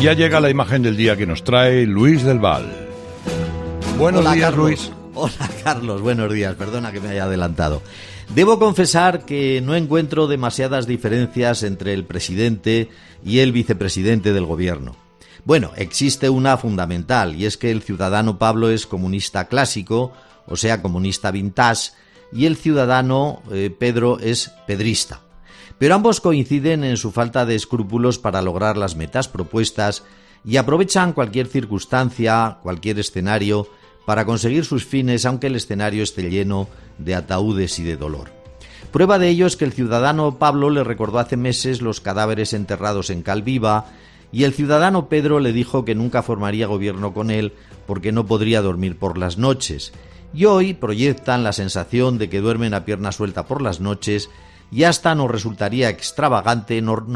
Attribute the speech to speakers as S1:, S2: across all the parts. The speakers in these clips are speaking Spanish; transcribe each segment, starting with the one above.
S1: ya llega la imagen del día que nos trae Luis del Val. Buenos días,
S2: Carlos.
S1: Luis.
S2: Hola, Carlos. Buenos días. Perdona que me haya adelantado. Debo confesar que no encuentro demasiadas diferencias entre el presidente y el vicepresidente del gobierno. Bueno, existe una fundamental, y es que el ciudadano Pablo es comunista clásico, o sea, comunista vintage, y el ciudadano Pedro es pedrista. Pero ambos coinciden en su falta de escrúpulos para lograr las metas propuestas y aprovechan cualquier circunstancia, cualquier escenario, para conseguir sus fines, aunque el escenario esté lleno de ataúdes y de dolor. Prueba de ello es que el ciudadano Pablo le recordó hace meses los cadáveres enterrados en Calviva, y el ciudadano Pedro le dijo que nunca formaría gobierno con él porque no podría dormir por las noches. Y hoy proyectan la sensación de que duermen a pierna suelta por las noches, y hasta nos resultaría extravagante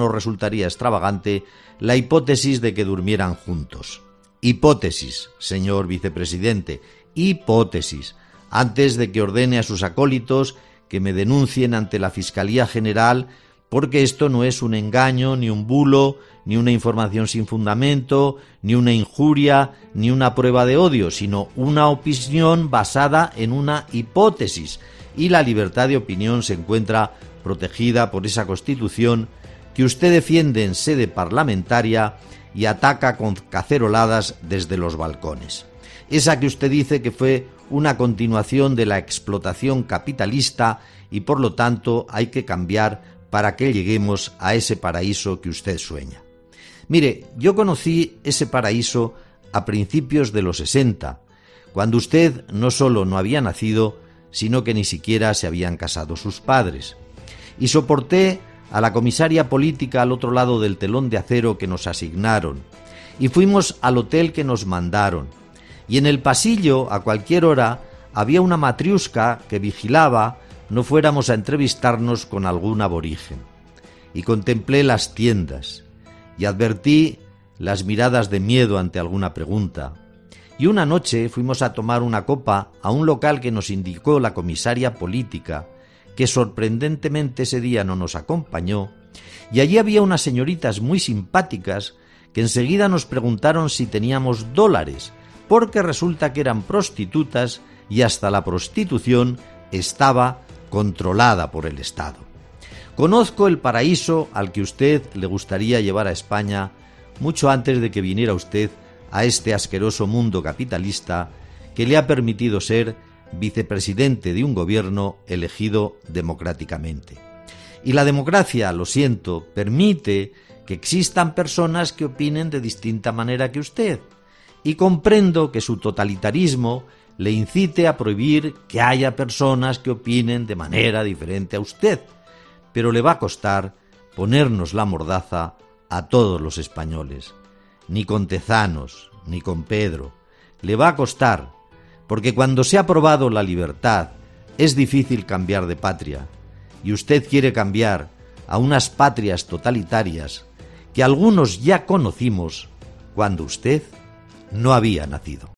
S2: la hipótesis de que durmieran juntos. Hipótesis, señor vicepresidente, hipótesis, antes de que ordene a sus acólitos que me denuncien ante la Fiscalía General, porque esto no es un engaño, ni un bulo, ni una información sin fundamento, ni una injuria, ni una prueba de odio, sino una opinión basada en una hipótesis, y la libertad de opinión se encuentra protegida por esa Constitución que usted defiende en sede parlamentaria y ataca con caceroladas desde los balcones. Esa que usted dice que fue una continuación de la explotación capitalista y por lo tanto hay que cambiar para que lleguemos a ese paraíso que usted sueña. Mire, yo conocí ese paraíso a principios de los 60, cuando usted no solo no había nacido, sino que ni siquiera se habían casado sus padres. Y soporté a la comisaria política al otro lado del telón de acero que nos asignaron, y fuimos al hotel que nos mandaron, y en el pasillo, a cualquier hora, había una matriusca que vigilaba no fuéramos a entrevistarnos con algún aborigen. Y contemplé las tiendas, y advertí las miradas de miedo ante alguna pregunta. Y una noche fuimos a tomar una copa a un local que nos indicó la comisaria política, que sorprendentemente ese día no nos acompañó, y allí había unas señoritas muy simpáticas que enseguida nos preguntaron si teníamos dólares, porque resulta que eran prostitutas y hasta la prostitución estaba controlada por el Estado. Conozco el paraíso al que usted le gustaría llevar a España mucho antes de que viniera usted a este asqueroso mundo capitalista que le ha permitido ser vicepresidente de un gobierno elegido democráticamente. Y la democracia, lo siento, permite que existan personas que opinen de distinta manera que usted, y comprendo que su totalitarismo le incite a prohibir que haya personas que opinen de manera diferente a usted, pero le va a costar ponernos la mordaza a todos los españoles. Ni con Tezanos, ni con Pedro. Le va a costar, porque cuando se ha aprobado la libertad es difícil cambiar de patria, y usted quiere cambiar a unas patrias totalitarias que algunos ya conocimos cuando usted no había nacido.